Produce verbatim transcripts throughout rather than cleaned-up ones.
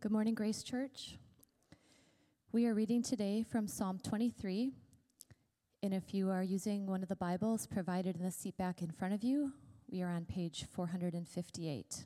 Good morning, Grace Church. We are reading today from Psalm twenty-three. And if you are using one of the Bibles provided in the seat back in front of you, we are on page four hundred fifty-eight.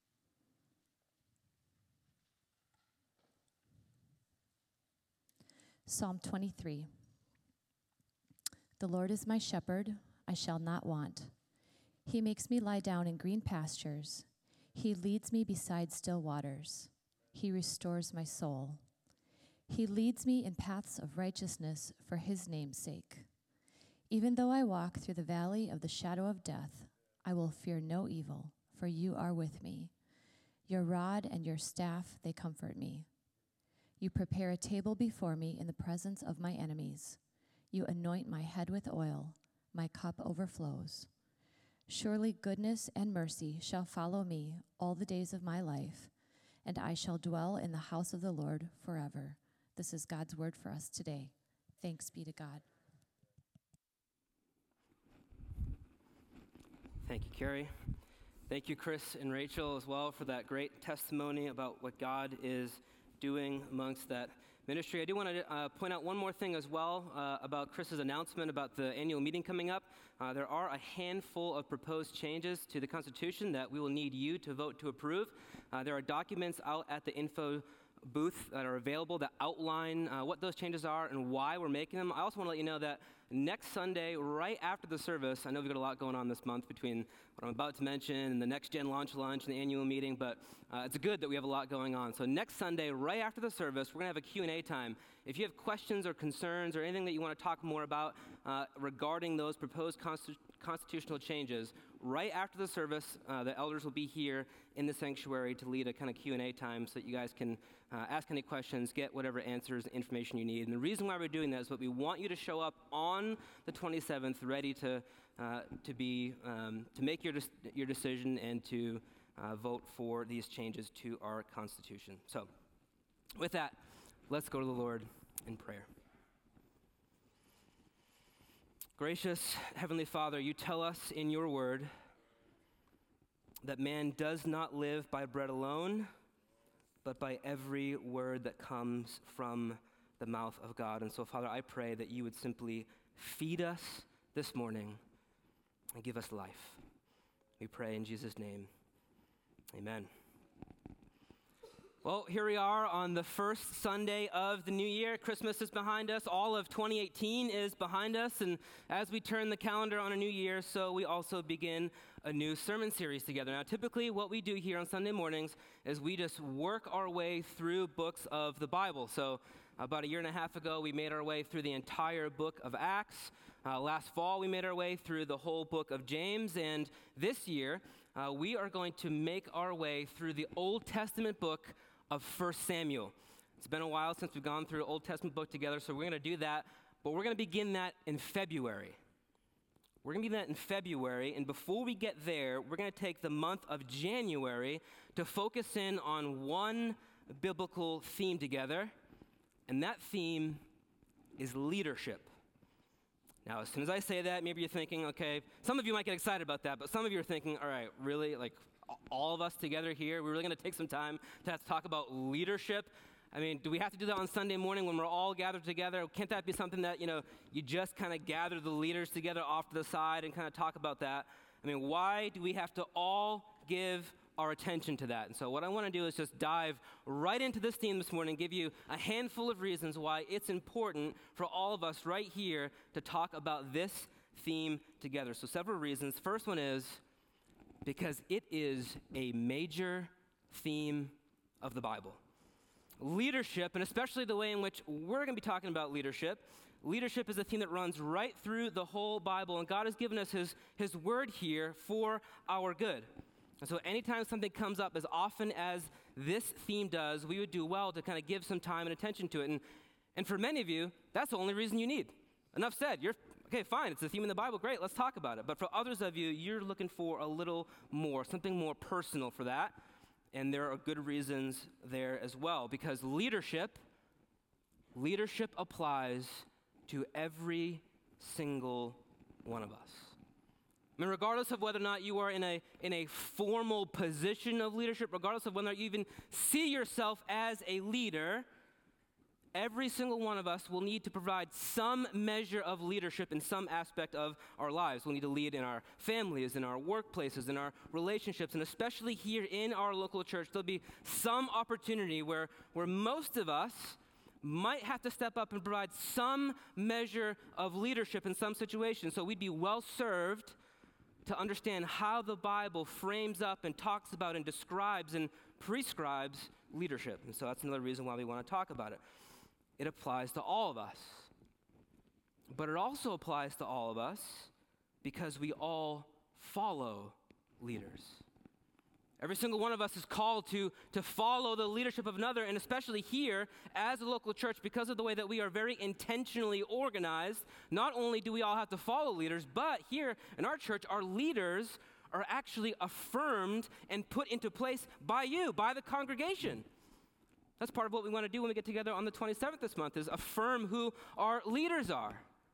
Psalm twenty-three. The Lord is my shepherd, I shall not want. He makes me lie down in green pastures. He leads me beside still waters. He restores my soul. He leads me in paths of righteousness for his name's sake. Even though I walk through the valley of the shadow of death, I will fear no evil, for you are with me. Your rod and your staff, they comfort me. You prepare a table before me in the presence of my enemies. You anoint my head with oil. My cup overflows. Surely goodness and mercy shall follow me all the days of my life, and I shall dwell in the house of the Lord forever. This is God's word for us today. Thanks be to God. Thank you, Carrie. Thank you, Chris and Rachel, as well, for that great testimony about what God is doing amongst that ministry. I do want to uh, point out one more thing as well uh, about Chris's announcement about the annual meeting coming up. Uh, there are a handful of proposed changes to the Constitution that we will need you to vote to approve. Uh, there are documents out at the info booth that are available that outline uh, what those changes are and why we're making them. I also want to let you know that next Sunday, right after the service, I know we've got a lot going on this month between what I'm about to mention and the Next Gen Launch Lunch and the annual meeting, but uh, it's good that we have a lot going on. So next Sunday, right after the service, we're going to have a Q and A time. If you have questions or concerns or anything that you want to talk more about uh, regarding those proposed constitu- constitutional changes, right after the service, uh, the elders will be here in the sanctuary to lead a kind of Q and A time so that you guys can uh, ask any questions, get whatever answers, information you need. And the reason why we're doing that is that we want you to show up on the twenty-seventh ready to uh, to be um, to make your de- your decision and to uh, vote for these changes to our Constitution. So with that, let's go to the Lord in prayer. Gracious Heavenly Father, you tell us in your word that man does not live by bread alone, but by every word that comes from the mouth of God. And so, Father, I pray that you would simply feed us this morning and give us life. We pray in Jesus' name. Amen. Well, here we are on the first Sunday of the new year. Christmas is behind us. All of twenty eighteen is behind us. And as we turn the calendar on a new year, so we also begin a new sermon series together. Now, typically what we do here on Sunday mornings is we just work our way through books of the Bible. So about a year and a half ago, we made our way through the entire book of Acts. Uh, last fall, we made our way through the whole book of James. And this year, uh, we are going to make our way through the Old Testament book of First Samuel. It's been a while since we've gone through an Old Testament book together, so we're going to do that, but we're going to begin that in February. We're going to begin that in February, and before we get there, we're going to take the month of January to focus in on one biblical theme together, and that theme is leadership. Now, as soon as I say that, maybe you're thinking, okay, some of you might get excited about that, but some of you are thinking, all right, really, like, all of us together here, we're really going to take some time to have to talk about leadership. I mean, do we have to do that on Sunday morning when we're all gathered together? Can't that be something that, you know, you just kind of gather the leaders together off to the side and kind of talk about that? I mean, why do we have to all give our attention to that? And so what I want to do is just dive right into this theme this morning, give you a handful of reasons why it's important for all of us right here to talk about this theme together. So several reasons. First one is because it is a major theme of the Bible. Leadership, and especially the way in which we're going to be talking about leadership, leadership is a theme that runs right through the whole Bible, and God has given us his, his word here for our good. And so anytime something comes up, as often as this theme does, we would do well to kind of give some time and attention to it. And, and for many of you, that's the only reason you need. Enough said. You're Okay, fine, it's a theme in the Bible, great, let's talk about it. But for others of you, you're looking for a little more, something more personal for that. And there are good reasons there as well, because leadership, leadership applies to every single one of us. I mean, regardless of whether or not you are in a, in a formal position of leadership, regardless of whether you even see yourself as a leader, every single one of us will need to provide some measure of leadership in some aspect of our lives. We'll need to lead in our families, in our workplaces, in our relationships, and especially here in our local church, there'll be some opportunity where, where most of us might have to step up and provide some measure of leadership in some situation. So we'd be well served to understand how the Bible frames up and talks about and describes and prescribes leadership. And so that's another reason why we want to talk about it. It applies to all of us. But it also applies to all of us because we all follow leaders. Every single one of us is called to, to follow the leadership of another, and especially here as a local church, because of the way that we are very intentionally organized, not only do we all have to follow leaders, but here in our church, our leaders are actually affirmed and put into place by you, by the congregation. That's part of what we want to do when we get together on the twenty-seventh this month, is affirm who our leaders are.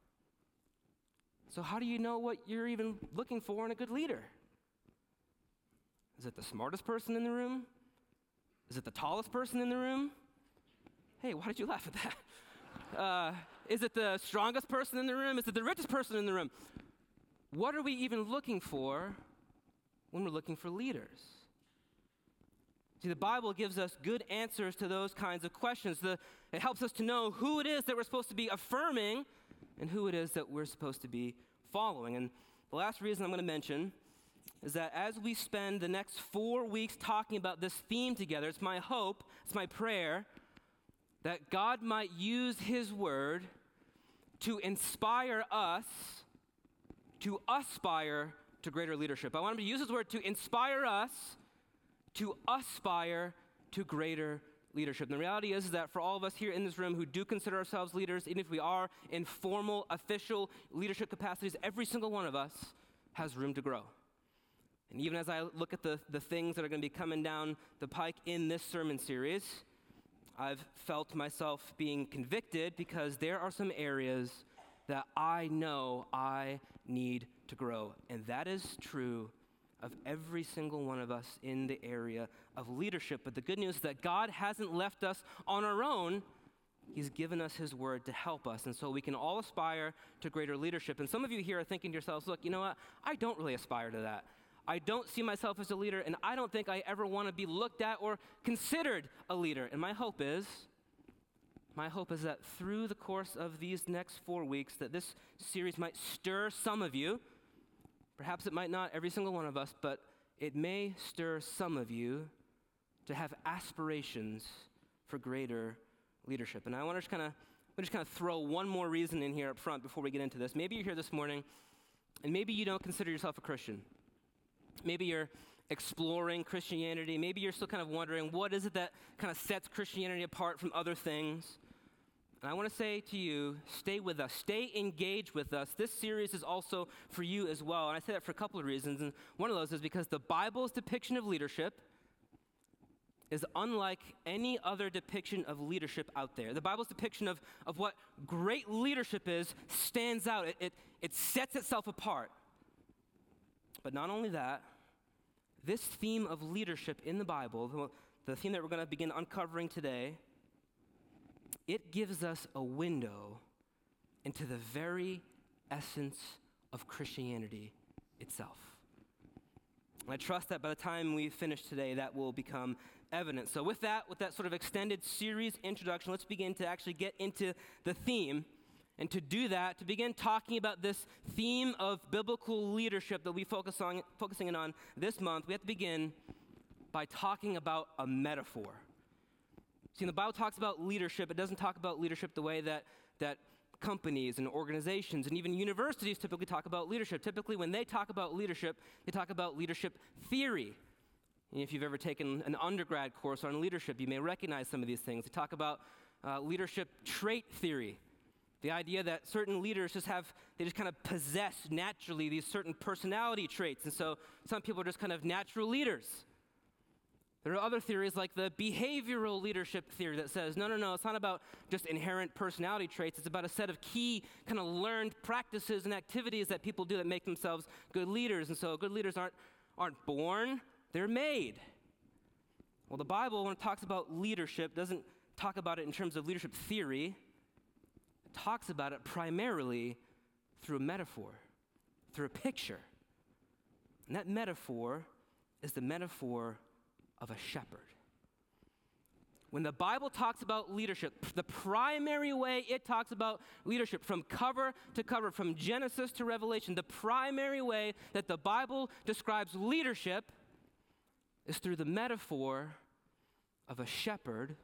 So how do you know what you're even looking for in a good leader? Is it the smartest person in the room? Is it the tallest person in the room? Hey, why did you laugh at that? Uh, is it the strongest person in the room? Is it the richest person in the room? What are we even looking for when we're looking for leaders? See, the Bible gives us good answers to those kinds of questions. The, it helps us to know who it is that we're supposed to be affirming and who it is that we're supposed to be following. And the last reason I'm going to mention is that as we spend the next four weeks talking about this theme together, it's my hope, it's my prayer, that God might use His Word to inspire us to aspire to greater leadership. I want Him to use His Word to inspire us to aspire to greater leadership. And the reality is, is that for all of us here in this room who do consider ourselves leaders, even if we are in formal, official leadership capacities, every single one of us has room to grow. And even as I look at the, the things that are going to be coming down the pike in this sermon series, I've felt myself being convicted because there are some areas that I know I need to grow. And that is true of every single one of us in the area of leadership. But the good news is that God hasn't left us on our own. He's given us His Word to help us. And so we can all aspire to greater leadership. And some of you here are thinking to yourselves, look, you know what? I don't really aspire to that. I don't see myself as a leader, and I don't think I ever want to be looked at or considered a leader. And my hope is, my hope is that through the course of these next four weeks, that this series might stir some of you. Perhaps it might not every single one of us, but it may stir some of you to have aspirations for greater leadership. And I want to just kind of, just kind of throw one more reason in here up front before we get into this. Maybe you're here this morning, and maybe you don't consider yourself a Christian. Maybe you're exploring Christianity. Maybe you're still kind of wondering, what is it that kind of sets Christianity apart from other things? And I want to say to you, stay with us. Stay engaged with us. This series is also for you as well. And I say that for a couple of reasons. And one of those is because the Bible's depiction of leadership is unlike any other depiction of leadership out there. The Bible's depiction of, of what great leadership is stands out. It, it, it sets itself apart. But not only that, this theme of leadership in the Bible, the theme that we're going to begin uncovering today, it gives us a window into the very essence of Christianity itself. And I trust that by the time we finish today, that will become evident. So with that, with that sort of extended series introduction, let's begin to actually get into the theme. And to do that, to begin talking about this theme of biblical leadership that we focus on, focusing in on this month, we have to begin by talking about a metaphor. See, when the Bible talks about leadership, it doesn't talk about leadership the way that, that companies and organizations and even universities typically talk about leadership. Typically, when they talk about leadership, they talk about leadership theory. And if you've ever taken an undergrad course on leadership, you may recognize some of these things. They talk about uh, leadership trait theory. The idea that certain leaders just have, they just kind of possess naturally these certain personality traits. And so some people are just kind of natural leaders. There are other theories like the behavioral leadership theory that says, no, no, no, it's not about just inherent personality traits. It's about a set of key kind of learned practices and activities that people do that make themselves good leaders. And so good leaders aren't, aren't born, they're made. Well, the Bible, when it talks about leadership, doesn't talk about it in terms of leadership theory. It talks about it primarily through a metaphor, through a picture. And that metaphor is the metaphor of a shepherd. When the Bible talks about leadership, the primary way it talks about leadership from cover to cover, from Genesis to Revelation, the primary way that the Bible describes leadership is through the metaphor of a shepherd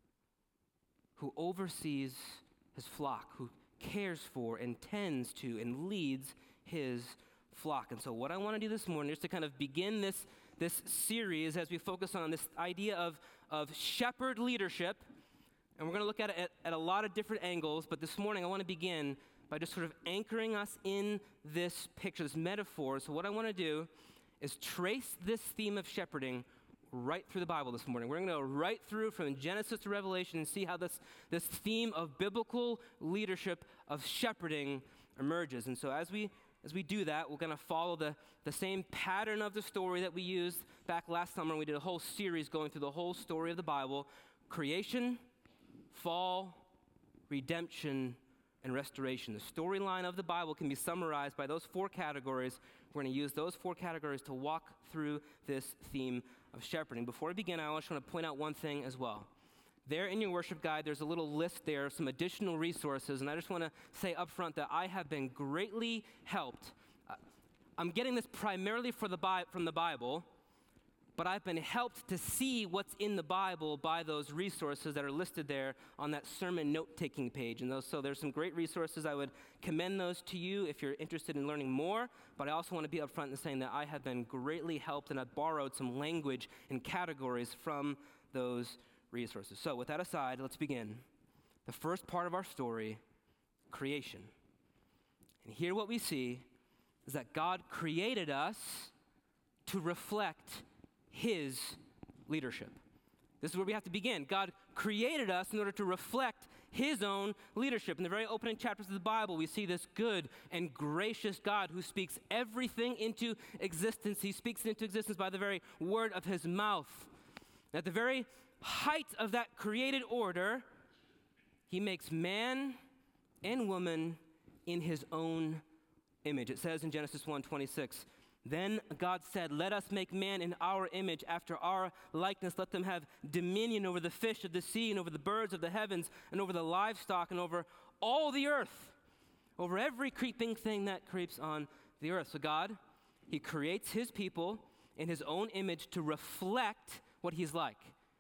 who oversees his flock, who cares for and tends to and leads his flock. And so what I want to do this morning is to kind of begin this this series as we focus on this idea of, of shepherd leadership. And we're going to look at it at, at a lot of different angles, but this morning I want to begin by just sort of anchoring us in this picture, this metaphor. So what I want to do is trace this theme of shepherding right through the Bible this morning. We're going to go right through from Genesis to Revelation and see how this, this theme of biblical leadership, of shepherding emerges. And so as we As we do that, we're going to follow the, the same pattern of the story that we used back last summer. We did a whole series going through the whole story of the Bible: creation, fall, redemption, and restoration. The storyline of the Bible can be summarized by those four categories. We're going to use those four categories to walk through this theme of shepherding. Before I begin, I just want to point out one thing as well. There in your worship guide, there's a little list there of some additional resources, and I just want to say up front that I have been greatly helped. Uh, I'm getting this primarily for the Bi- from the Bible, but I've been helped to see what's in the Bible by those resources that are listed there on that sermon note-taking page. And those, so there's some great resources. I would commend those to you if you're interested in learning more, but I also want to be upfront in saying that I have been greatly helped, and I've borrowed some language and categories from those resources. So with that aside, let's begin. The first part of our story, creation. And here what we see is that God created us to reflect his leadership. This is where we have to begin. God created us in order to reflect his own leadership. In the very opening chapters of the Bible, we see this good and gracious God who speaks everything into existence. He speaks it into existence by the very word of his mouth. At the very height of that created order, he makes man and woman in his own image. It says in Genesis one twenty-six, then God said, let us make man in our image, after our likeness. Let them have dominion over the fish of the sea, and over the birds of the heavens, and over the livestock, and over all the earth, over every creeping thing that creeps on the earth. So God, he creates his people in his own image to reflect what he's like.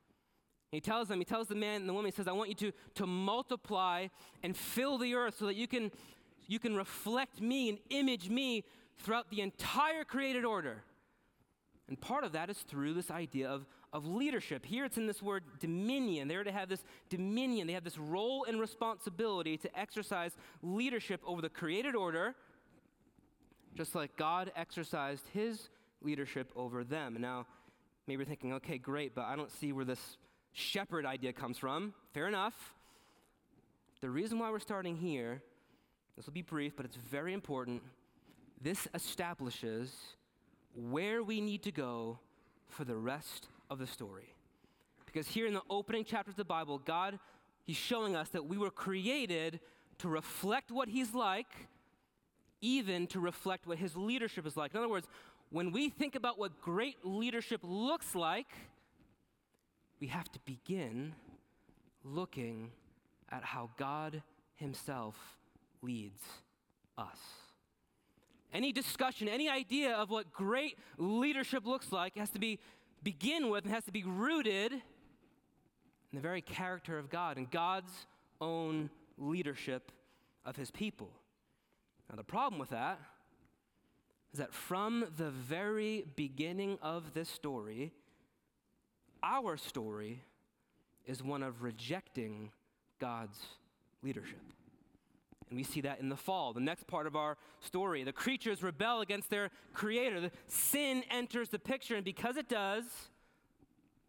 He tells them, he tells the man and the woman, he says, I want you to, to multiply and fill the earth so that you can, you can reflect me and image me throughout the entire created order. And part of that is through this idea of, of leadership. Here it's in this word dominion. They're to have this dominion. They have this role and responsibility to exercise leadership over the created order, just like God exercised his leadership over them. Now, maybe you're thinking, okay, great, but I don't see where this shepherd idea comes from. Fair enough. The reason why we're starting here, this will be brief, but it's very important. This establishes where we need to go for the rest of the story. Because here in the opening chapters of the Bible, God, he's showing us that we were created to reflect what he's like, even to reflect what his leadership is like. In other words, when we think about what great leadership looks like, we have to begin looking at how God himself leads us. Any discussion, any idea of what great leadership looks like has to be begin with and has to be rooted in the very character of God and God's own leadership of his people. Now, the problem with that is that from the very beginning of this story, our story is one of rejecting God's leadership. And we see that in the fall, the next part of our story. The creatures rebel against their creator. The sin enters the picture, and because it does,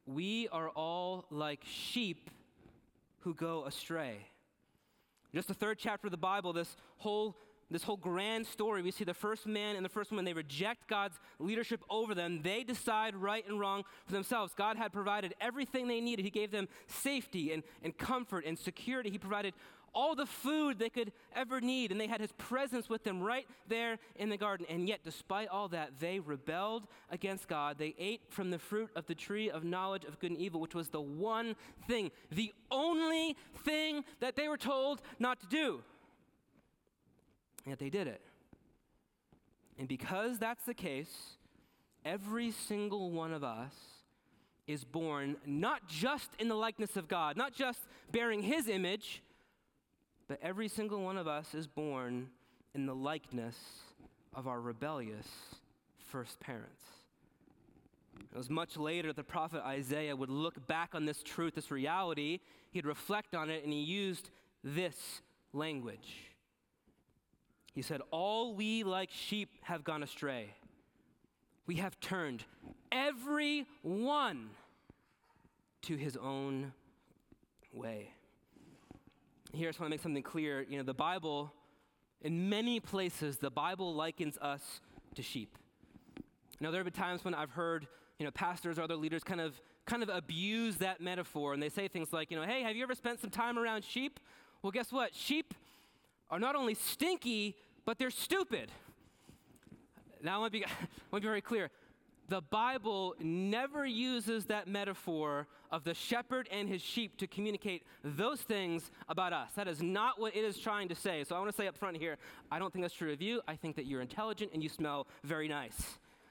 we are all like sheep who go astray. Just the third chapter of the Bible, this whole This whole grand story, we see the first man and the first woman, they reject God's leadership over them. They decide right and wrong for themselves. God had provided everything they needed. He gave them safety and, and comfort and security. He provided all the food they could ever need, and they had his presence with them right there in the garden. And yet, despite all that, they rebelled against God. They ate from the fruit of the tree of knowledge of good and evil, which was the one thing, the only thing that they were told not to do. Yet they did it. And because that's the case, every single one of us is born not just in the likeness of God, not just bearing his image, but every single one of us is born in the likeness of our rebellious first parents. It was much later the prophet Isaiah would look back on this truth, this reality, he'd reflect on it, and he used this language. He said, all we like sheep have gone astray. We have turned every one to his own way. Here I just want to make something clear. You know, the Bible, in many places, the Bible likens us to sheep. Now, there have been times when I've heard, you know, pastors or other leaders kind of kind of abuse that metaphor, and they say things like, you know, hey, have you ever spent some time around sheep? Well, guess what? Sheep are not only stinky, but they're stupid. Now, I want to be, I want to be very clear. The Bible never uses that metaphor of the shepherd and his sheep to communicate those things about us. That is not what it is trying to say. So I want to say up front here, I don't think that's true of you. I think that you're intelligent and you smell very nice.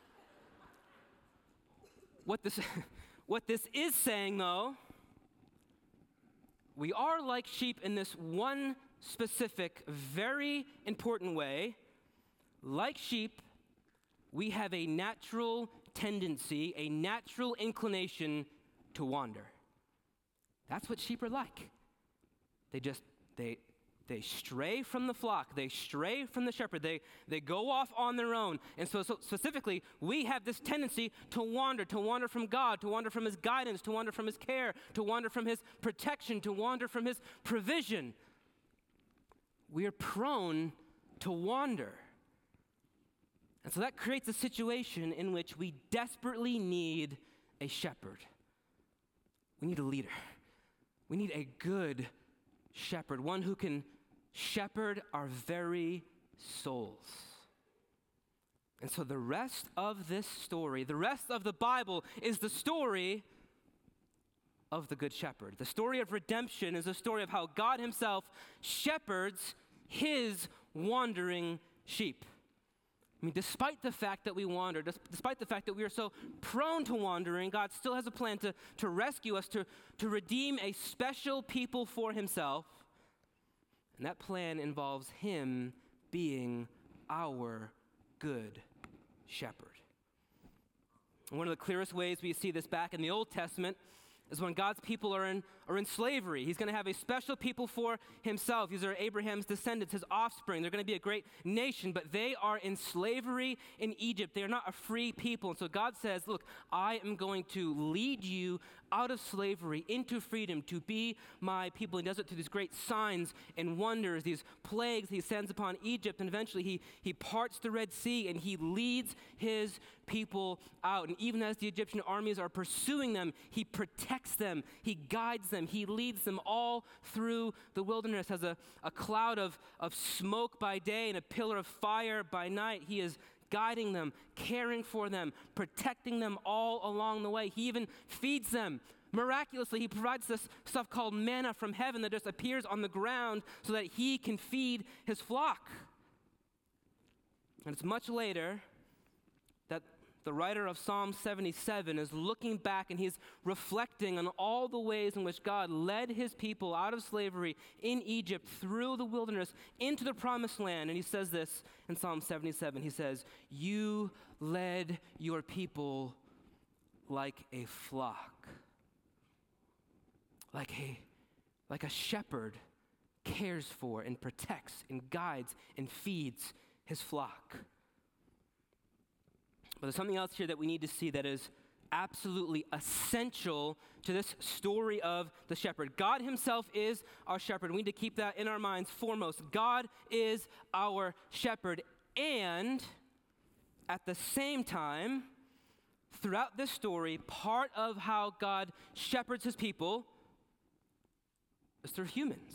What this, what this is saying, though, we are like sheep in this one specific, very important way. Like sheep, we have a natural tendency, a natural inclination to wander. That's what sheep are like. They just, they they stray from the flock. They stray from the shepherd. They, they go off on their own. And so, so specifically, we have this tendency to wander, to wander from God, to wander from his guidance, to wander from his care, to wander from his protection, to wander from his provision. We are prone to wander. And so that creates a situation in which we desperately need a shepherd. We need a leader. We need a good shepherd, one who can shepherd our very souls. And so the rest of this story, the rest of the Bible is the story of the Good Shepherd. The story of redemption is a story of how God himself shepherds his wandering sheep. I mean, despite the fact that we wander, despite the fact that we are so prone to wandering, God still has a plan to, to rescue us, to, to redeem a special people for himself. And that plan involves him being our good shepherd. And one of the clearest ways we see this back in the Old Testament is when God's people are in, are in slavery. He's going to have a special people for himself. These are Abraham's descendants, his offspring. They're going to be a great nation, but they are in slavery in Egypt. They are not a free people. And so God says, look, I am going to lead you out of slavery into freedom to be my people. He does it through these great signs and wonders, these plagues he sends upon Egypt. And eventually he, he parts the Red Sea and he leads his people out. And even as the Egyptian armies are pursuing them, he protects them, he guides them, he leads them all through the wilderness as a, a cloud of, of smoke by day and a pillar of fire by night. He is guiding them, caring for them, protecting them all along the way. He even feeds them. Miraculously, he provides this stuff called manna from heaven that just appears on the ground so that he can feed his flock. And it's much later that the writer of Psalm seventy-seven is looking back and he's reflecting on all the ways in which God led his people out of slavery in Egypt through the wilderness into the promised land. And he says this in Psalm seventy-seven. He says, "You led your people like a flock." Like a, like a shepherd cares for and protects and guides and feeds his flock. But there's something else here that we need to see that is absolutely essential to this story of the shepherd. God himself is our shepherd. We need to keep that in our minds foremost. God is our shepherd. And at the same time, throughout this story, part of how God shepherds his people is through humans.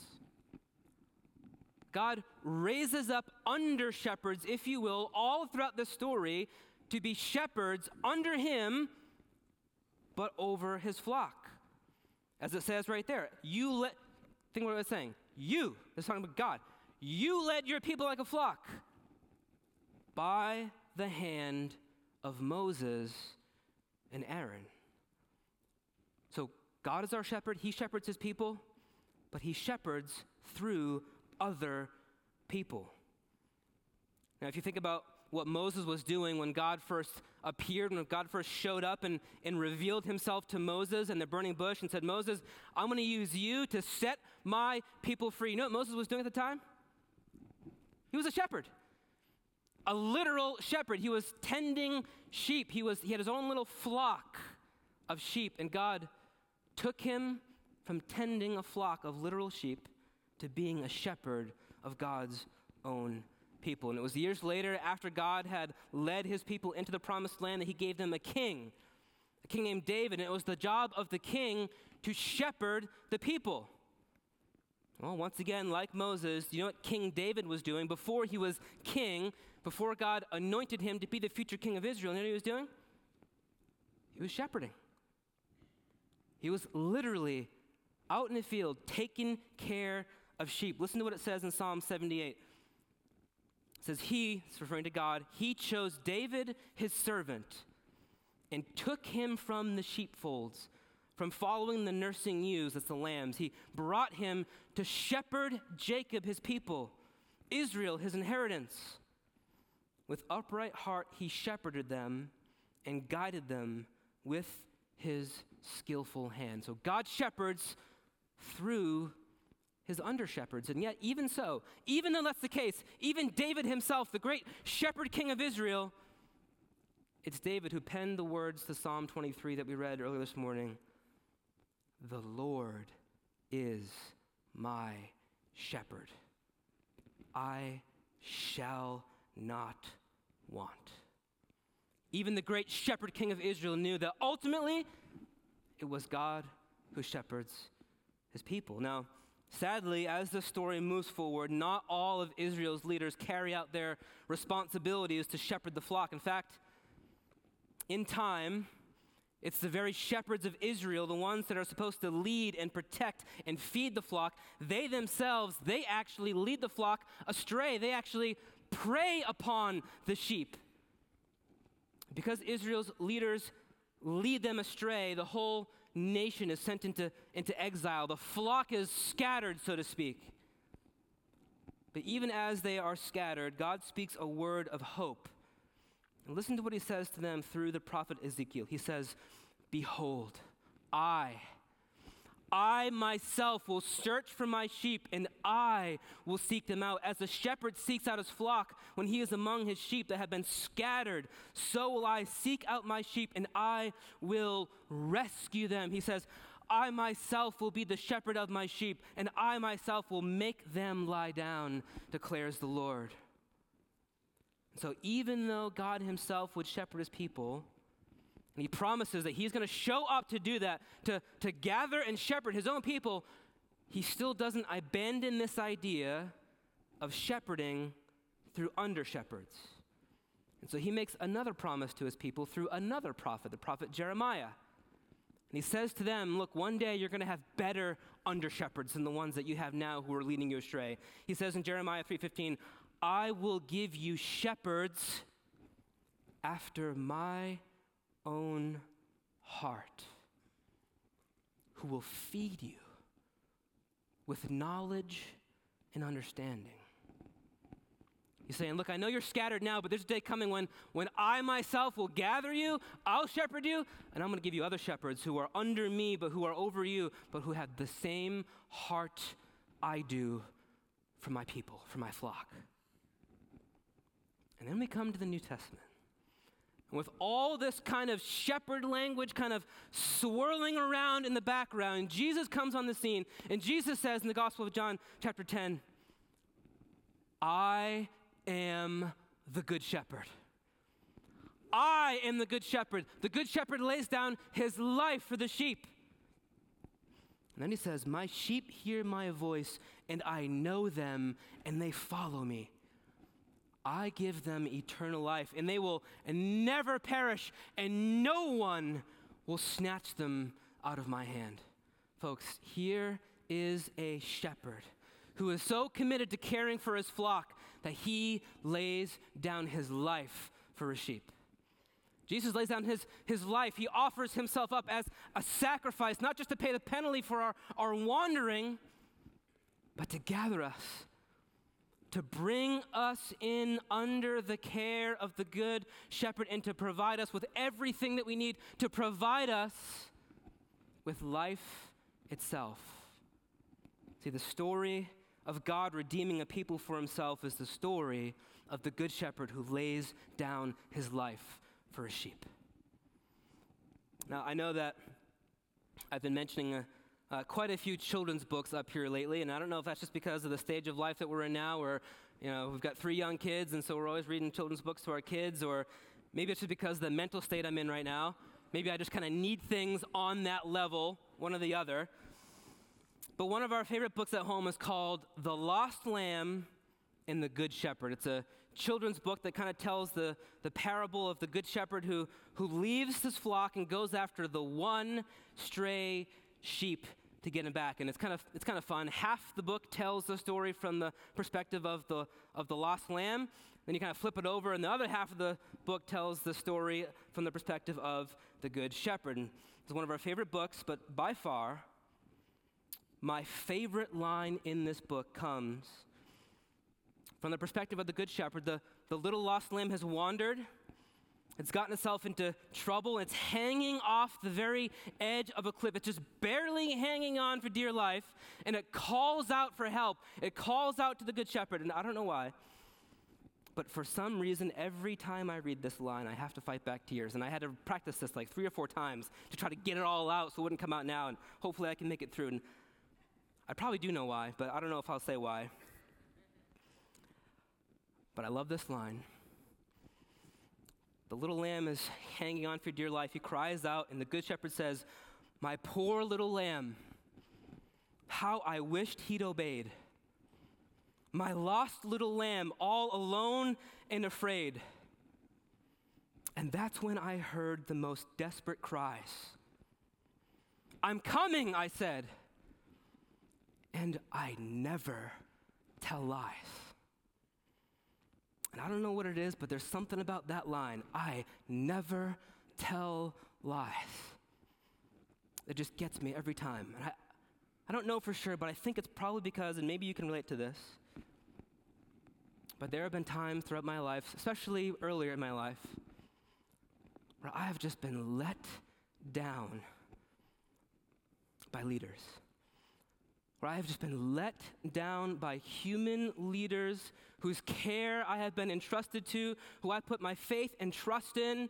God raises up under shepherds, if you will, all throughout the story to be shepherds under him, but over his flock. As it says right there, you let, think what I was saying, you, it's talking about God, you led your people like a flock by the hand of Moses and Aaron. So God is our shepherd, he shepherds his people, but he shepherds through other people. Now, if you think about what Moses was doing when God first appeared, when God first showed up and, and revealed himself to Moses in the burning bush and said, Moses, I'm going to use you to set my people free. You know what Moses was doing at the time? He was a shepherd, a literal shepherd. He was tending sheep. He was he had his own little flock of sheep, and God took him from tending a flock of literal sheep to being a shepherd of God's own people. And it was years later, after God had led his people into the promised land, that he gave them a king, a king named David, and it was the job of the king to shepherd the people. Well, once again, like Moses, you know what King David was doing before he was king, before God anointed him to be the future king of Israel? You know what he was doing? He was shepherding. He was literally out in the field taking care of sheep. Listen to what it says in Psalm seventy-eight. It says, he, it's referring to God, he chose David, his servant, and took him from the sheepfolds, from following the nursing ewes, that's the lambs. He brought him to shepherd Jacob, his people, Israel, his inheritance. With upright heart, he shepherded them and guided them with his skillful hand. So God shepherds through his under-shepherds. And yet, even so, even though that's the case, even David himself, the great shepherd king of Israel, it's David who penned the words to Psalm twenty-three that we read earlier this morning. The Lord is my shepherd. I shall not want. Even the great shepherd king of Israel knew that ultimately it was God who shepherds his people. Now, sadly, as the story moves forward, not all of Israel's leaders carry out their responsibilities to shepherd the flock. In fact, in time, it's the very shepherds of Israel, the ones that are supposed to lead and protect and feed the flock. They themselves, they actually lead the flock astray. They actually prey upon the sheep. Because Israel's leaders lead them astray, the whole nation is sent into, into exile. The flock is scattered, so to speak. But even as they are scattered, God speaks a word of hope. And listen to what he says to them through the prophet Ezekiel. He says, behold, I, I myself will search for my sheep, and I will seek them out. As a shepherd seeks out his flock when he is among his sheep that have been scattered, so will I seek out my sheep, and I will rescue them. He says, I myself will be the shepherd of my sheep, and I myself will make them lie down, declares the Lord. So even though God himself would shepherd his people, and he promises that he's going to show up to do that, to, to gather and shepherd his own people, he still doesn't abandon this idea of shepherding through under-shepherds. And so he makes another promise to his people through another prophet, the prophet Jeremiah. And he says to them, look, one day you're going to have better under-shepherds than the ones that you have now who are leading you astray. He says in Jeremiah three fifteen, I will give you shepherds after my own heart, who will feed you with knowledge and understanding. He's saying, look, I know you're scattered now, but there's a day coming when, when I myself will gather you, I'll shepherd you, and I'm going to give you other shepherds who are under me, but who are over you, but who have the same heart I do for my people, for my flock. And then we come to the New Testament. And with all this kind of shepherd language kind of swirling around in the background, Jesus comes on the scene, and Jesus says in the Gospel of John, chapter ten, I am the good shepherd. I am the good shepherd. The good shepherd lays down his life for the sheep. And then he says, my sheep hear my voice, and I know them, and they follow me. I give them eternal life, and they will never perish, and no one will snatch them out of my hand. Folks, here is a shepherd who is so committed to caring for his flock that he lays down his life for his sheep. Jesus lays down his, his life. He offers himself up as a sacrifice, not just to pay the penalty for our, our wandering, but to gather us, to bring us in under the care of the good shepherd and to provide us with everything that we need, to provide us with life itself. See, the story of God redeeming a people for himself is the story of the good shepherd who lays down his life for his sheep. Now, I know that I've been mentioning a, uh, quite a few children's books up here lately, and I don't know if that's just because of the stage of life that we're in now, or, you know, we've got three young kids, and so we're always reading children's books to our kids, or maybe it's just because of the mental state I'm in right now. Maybe I just kind of need things on that level, one or the other. But one of our favorite books at home is called The Lost Lamb and the Good Shepherd. It's a children's book that kind of tells the, the parable of the good shepherd who, who leaves his flock and goes after the one stray sheep to get him back. And it's kind of it's kind of fun. Half the book tells the story from the perspective of the of the lost lamb. Then you kind of flip it over, and the other half of the book tells the story from the perspective of the good shepherd. And it's one of our favorite books, but by far, my favorite line in this book comes from the perspective of the good shepherd. The, the little lost lamb has wandered. It's gotten itself into trouble. It's hanging off the very edge of a cliff. It's just barely hanging on for dear life, and it calls out for help. It calls out to the good shepherd, and I don't know why, but for some reason, every time I read this line, I have to fight back tears, and I had to practice this like three or four times to try to get it all out so it wouldn't come out now, and hopefully I can make it through. And I probably do know why, but I don't know if I'll say why. But I love this line. The little lamb is hanging on for dear life. He cries out, and the good shepherd says, my poor little lamb, how I wished he'd obeyed. My lost little lamb, all alone and afraid. And that's when I heard the most desperate cries. I'm coming, I said, and I never tell lies. And I don't know what it is, but there's something about that line, I never tell lies, that just gets me every time. And I, I don't know for sure, but I think it's probably because, and maybe you can relate to this, but there have been times throughout my life, especially earlier in my life, where I have just been let down by leaders. Where I have just been let down by human leaders whose care I have been entrusted to, who I put my faith and trust in,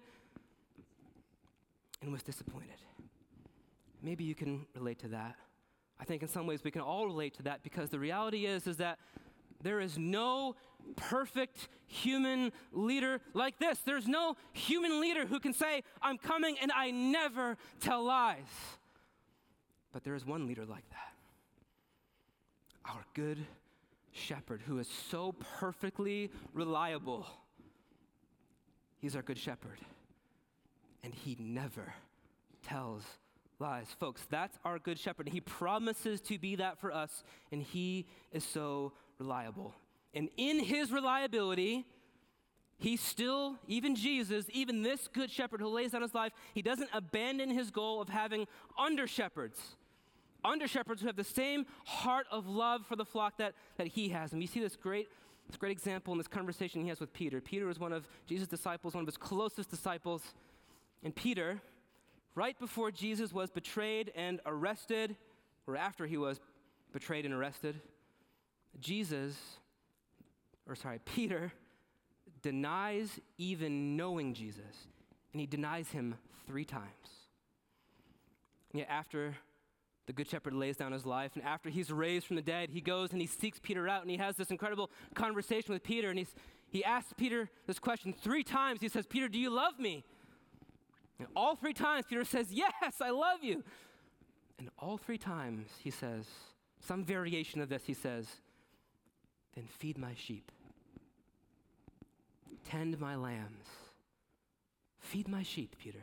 and was disappointed. Maybe you can relate to that. I think in some ways we can all relate to that, because the reality is, is that there is no perfect human leader like this. There's no human leader who can say, I'm coming and I never tell lies. But there is one leader like that. Our good shepherd, who is so perfectly reliable. He's our good shepherd, and he never tells lies. Folks, that's our good shepherd. He promises to be that for us, and he is so reliable. And in his reliability, he still, even Jesus, even this good shepherd who lays down his life, he doesn't abandon his goal of having under-shepherds. Under-shepherds who have the same heart of love for the flock that, that he has. And we see this great, this great example in this conversation he has with Peter. Peter was one of Jesus' disciples, one of his closest disciples. And Peter, right before Jesus was betrayed and arrested, or after he was betrayed and arrested, Jesus, or sorry, Peter denies even knowing Jesus. and he denies him three times. And yet after the Good Shepherd lays down his life, and after he's raised from the dead, he goes and he seeks Peter out, and he has this incredible conversation with Peter, and he's, he asks Peter this question three times. He says, Peter, do you love me? And all three times, Peter says, yes, I love you. And all three times, he says, some variation of this, he says, then feed my sheep. Tend my lambs. Feed my sheep, Peter.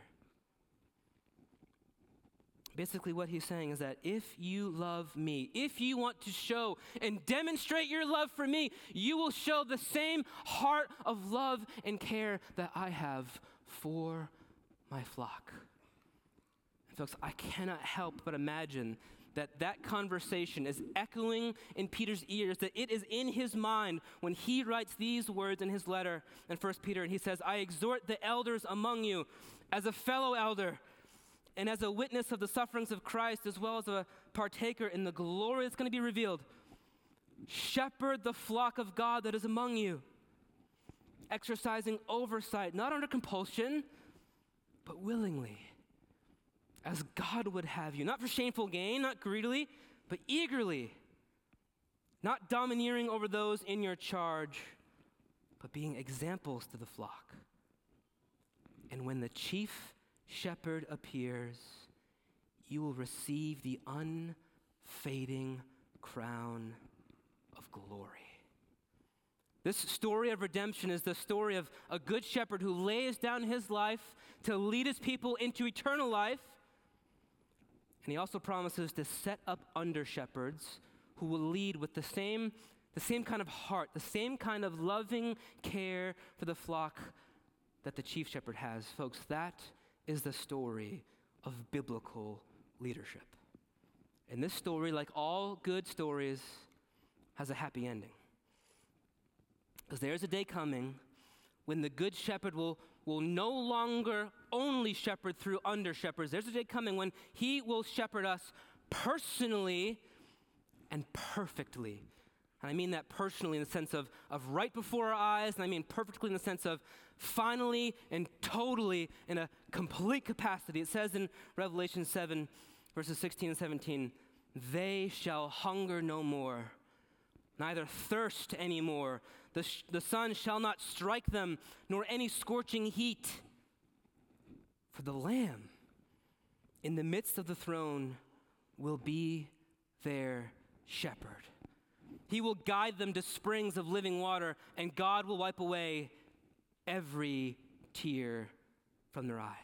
Basically, what he's saying is that if you love me, if you want to show and demonstrate your love for me, you will show the same heart of love and care that I have for my flock. And folks, I cannot help but imagine that that conversation is echoing in Peter's ears, that it is in his mind when he writes these words in his letter in First Peter, and he says, I exhort the elders among you as a fellow elder and as a witness of the sufferings of Christ, as well as a partaker in the glory that's going to be revealed. Shepherd the flock of God that is among you, exercising oversight, not under compulsion, but willingly, as God would have you, not for shameful gain, not greedily, but eagerly, not domineering over those in your charge, but being examples to the flock. And when the chief shepherd appears, you will receive the unfading crown of glory. This story of redemption is the story of a good shepherd who lays down his life to lead his people into eternal life. And he also promises to set up under shepherds who will lead with the same, the same kind of heart, the same kind of loving care for the flock that the chief shepherd has. Folks, that is the story of biblical leadership. And this story, like all good stories, has a happy ending. Because there's a day coming when the good shepherd will, will no longer only shepherd through under shepherds. There's a day coming when he will shepherd us personally and perfectly. And I mean that personally in the sense of, of right before our eyes, and I mean perfectly in the sense of finally and totally in a complete capacity. It says in Revelation seven, verses sixteen and seventeen, they shall hunger no more, neither thirst anymore. The, sh- the sun shall not strike them, nor any scorching heat. For the Lamb in the midst of the throne will be their shepherd. He will guide them to springs of living water, and God will wipe away every tear from their eyes.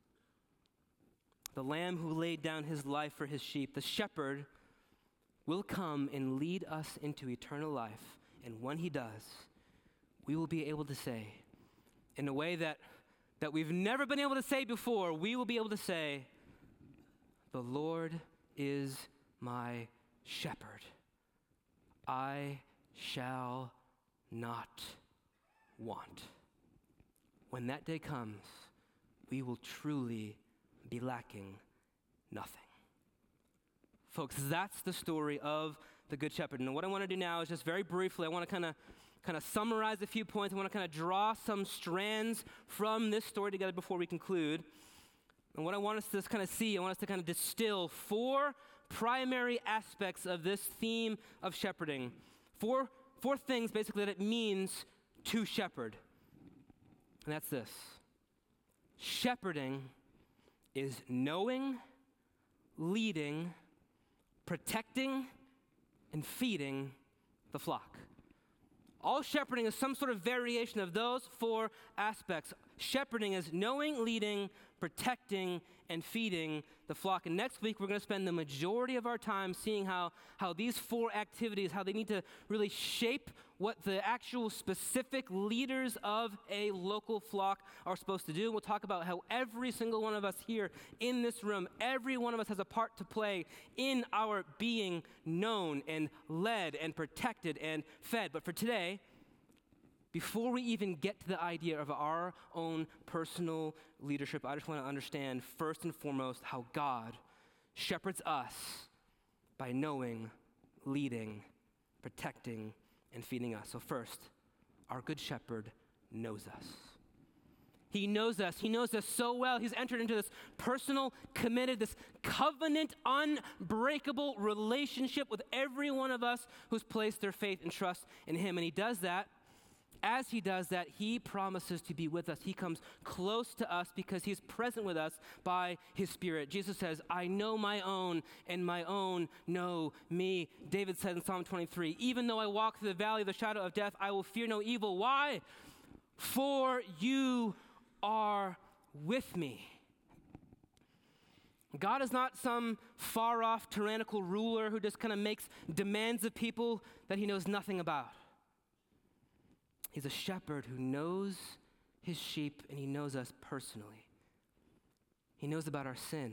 The Lamb who laid down his life for his sheep, the shepherd, will come and lead us into eternal life. And when he does, we will be able to say, in a way that, that we've never been able to say before, we will be able to say, the Lord is my shepherd. I shall not want. When that day comes, we will truly be lacking nothing. Folks, that's the story of the Good Shepherd. And what I want to do now is just very briefly, I want to kind of kind of summarize a few points. I want to kind of draw some strands from this story together before we conclude. And what I want us to kind of see, I want us to kind of distill four primary aspects of this theme of shepherding. Four, four things basically that it means to shepherd. And that's this. Shepherding is knowing, leading, protecting, and feeding the flock. All shepherding is some sort of variation of those four aspects. Shepherding is knowing, leading, protecting, and feeding the flock. And next week, we're going to spend the majority of our time seeing how, how these four activities, how they need to really shape what the actual specific leaders of a local flock are supposed to do. We'll talk about how every single one of us here in this room, every one of us has a part to play in our being known and led and protected and fed. But for today, before we even get to the idea of our own personal leadership, I just want to understand first and foremost how God shepherds us by knowing, leading, protecting, and feeding us. So first, our good shepherd knows us. He knows us. He knows us so well. He's entered into this personal, committed, this covenant, unbreakable relationship with every one of us who's placed their faith and trust in him. And he does that. As he does that, he promises to be with us. He comes close to us because he's present with us by his Spirit. Jesus says, I know my own, and my own know me. David said in Psalm twenty-three, even though I walk through the valley of the shadow of death, I will fear no evil. Why? For you are with me. God is not some far-off tyrannical ruler who just kind of makes demands of people that he knows nothing about. He's a shepherd who knows his sheep, and he knows us personally. He knows about our sin.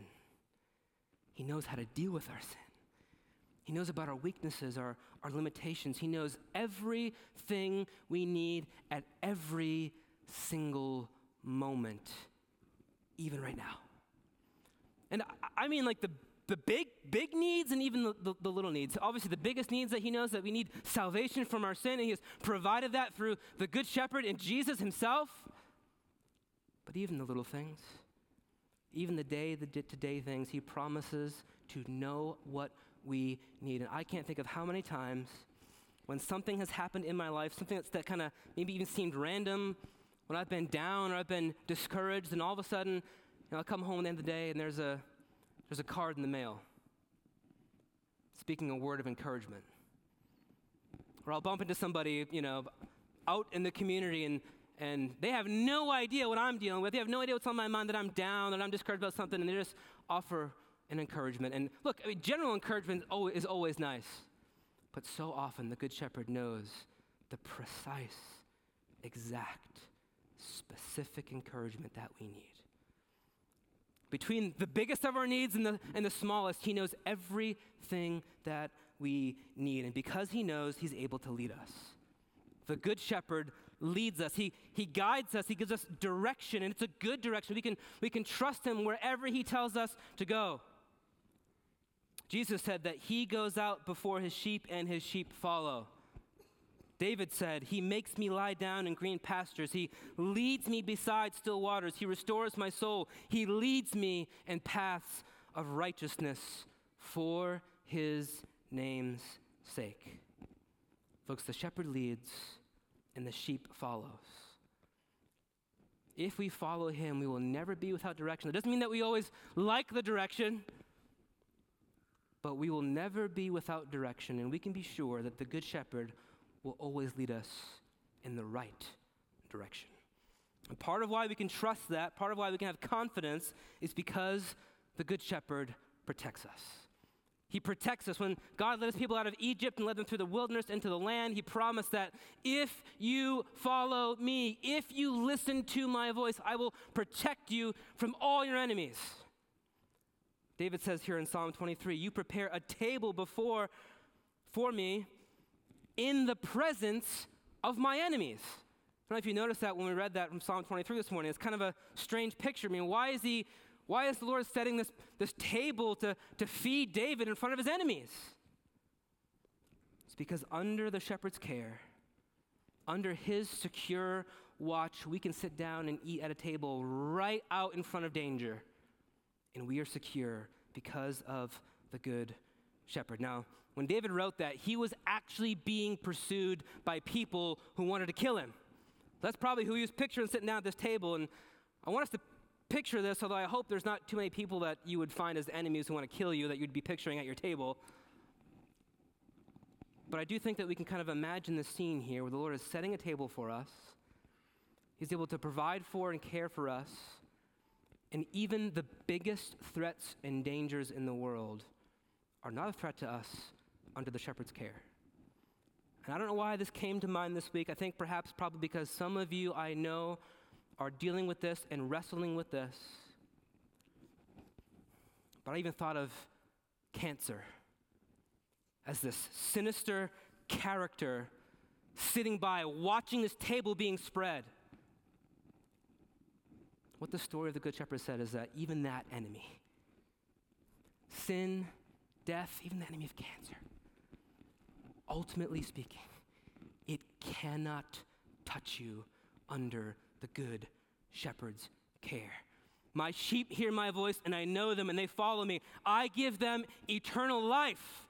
He knows how to deal with our sin. He knows about our weaknesses, our, our limitations. He knows everything we need at every single moment, even right now. And I, I mean like the The big, big needs and even the, the, the little needs. Obviously, the biggest needs that he knows that we need salvation from our sin, and he has provided that through the Good Shepherd and Jesus himself. But even the little things, even the day, the day-to-day things, he promises to know what we need. And I can't think of how many times when something has happened in my life, something that's that kind of maybe even seemed random, when I've been down or I've been discouraged, and all of a sudden, you know, I come home at the end of the day and there's a There's a card in the mail speaking a word of encouragement. Or I'll bump into somebody, you know, out in the community and, and they have no idea what I'm dealing with. They have no idea what's on my mind, that I'm down, that I'm discouraged about something, and they just offer an encouragement. And look, I mean, general encouragement is always, is always nice. But so often the Good Shepherd knows the precise, exact, specific encouragement that we need. Between the biggest of our needs and the, and the smallest, he knows everything that we need. And because he knows, he's able to lead us. The Good Shepherd leads us. He, he guides us. He gives us direction, and it's a good direction. We can, we can trust him wherever he tells us to go. Jesus said that he goes out before his sheep, and his sheep follow. David said, he makes me lie down in green pastures. He leads me beside still waters. He restores my soul. He leads me in paths of righteousness for his name's sake. Folks, the shepherd leads and the sheep follows. If we follow him, we will never be without direction. It doesn't mean that we always like the direction, but we will never be without direction, and we can be sure that the Good Shepherd will always lead us in the right direction. And part of why we can trust that, part of why we can have confidence, is because the Good Shepherd protects us. He protects us. When God led his people out of Egypt and led them through the wilderness into the land, he promised that if you follow me, if you listen to my voice, I will protect you from all your enemies. David says here in Psalm twenty-three, you prepare a table before for me in the presence of my enemies. I don't know if you noticed that when we read that from Psalm twenty-three this morning. It's kind of a strange picture. I mean, why is he, why is the Lord setting this, this table to, to feed David in front of his enemies? It's because under the shepherd's care, under his secure watch, we can sit down and eat at a table right out in front of danger. And we are secure because of the Good Shepherd. Now, when David wrote that, he was actually being pursued by people who wanted to kill him. That's probably who he was picturing sitting down at this table. And I want us to picture this, although I hope there's not too many people that you would find as enemies who want to kill you that you'd be picturing at your table. But I do think that we can kind of imagine the scene here where the Lord is setting a table for us. He's able to provide for and care for us. And even the biggest threats and dangers in the world are not a threat to us under the shepherd's care. And I don't know why this came to mind this week. I think perhaps probably because some of you I know are dealing with this and wrestling with this. But I even thought of cancer as this sinister character sitting by, watching this table being spread. What the story of the Good Shepherd said is that even that enemy, sin, death, even the enemy of cancer, ultimately speaking, it cannot touch you under the Good shepherd's care. My sheep hear my voice, and I know them, and they follow me. I give them eternal life.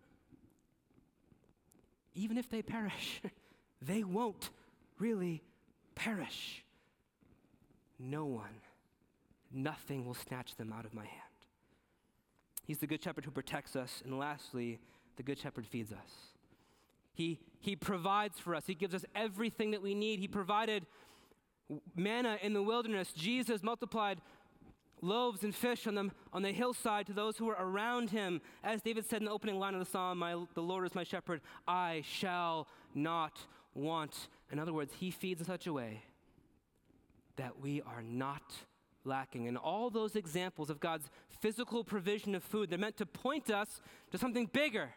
Even if they perish, they won't really perish. No one, nothing will snatch them out of my hand. He's the good shepherd who protects us. And lastly, the good shepherd feeds us. He, he provides for us. He gives us everything that we need. He provided manna in the wilderness. Jesus multiplied loaves and fish on the, on the hillside to those who were around him. As David said in the opening line of the psalm, my, the Lord is my shepherd, I shall not want. In other words, he feeds in such a way that we are not lacking. And all those examples of God's physical provision of food, they're meant to point us to something bigger.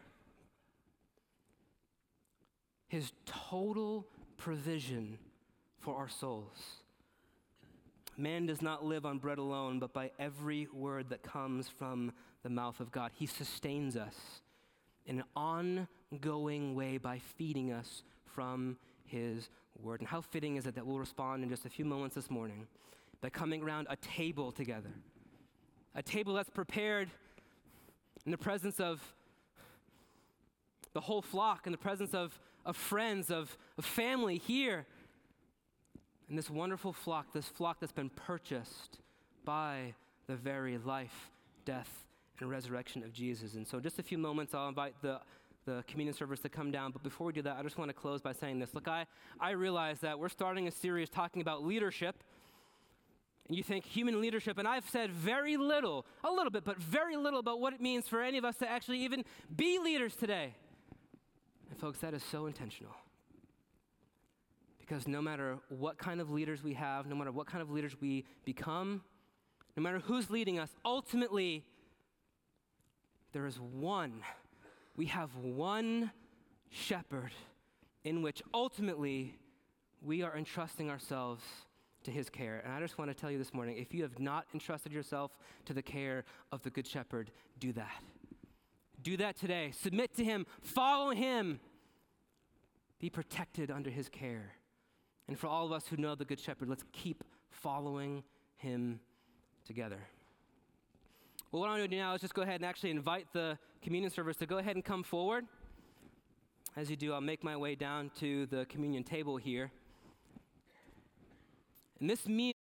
His total provision for our souls. Man does not live on bread alone, but by every word that comes from the mouth of God. He sustains us in an ongoing way by feeding us from his word. And how fitting is it that we'll respond in just a few moments this morning by coming around a table together. A table that's prepared in the presence of the whole flock, in the presence of, of friends, of, of family here. And this wonderful flock, this flock that's been purchased by the very life, death, and resurrection of Jesus. And so just a few moments, I'll invite the, the communion servers to come down. But before we do that, I just want to close by saying this. Look, I, I realize that we're starting a series talking about leadership. And you think human leadership, and I've said very little, a little bit, but very little about what it means for any of us to actually even be leaders today. And folks, that is so intentional. Because no matter what kind of leaders we have, no matter what kind of leaders we become, no matter who's leading us, ultimately, there is one. We have one shepherd in which ultimately we are entrusting ourselves to his care. And I just want to tell you this morning, if you have not entrusted yourself to the care of the good shepherd, do that. Do that today. Submit to him. Follow him. Be protected under his care. And for all of us who know the good shepherd, let's keep following him together. Well, what I'm going to do now is just go ahead and actually invite the communion servers to go ahead and come forward. As you do, I'll make my way down to the communion table here. And this meal